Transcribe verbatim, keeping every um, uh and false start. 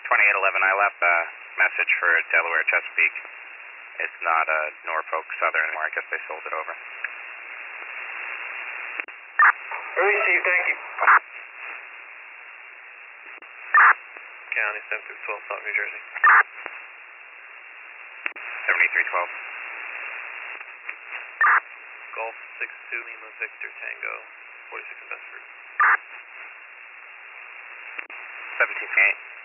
twenty-eight eleven, I left a message for Delaware Chesapeake. It's not a Norfolk Southern anymore. I guess they sold it over. Received, thank you. County seven six one two, South New Jersey. seventy-three twelve. Golf six two Lima Victor Tango, forty-six Invest Group. seventeen eight.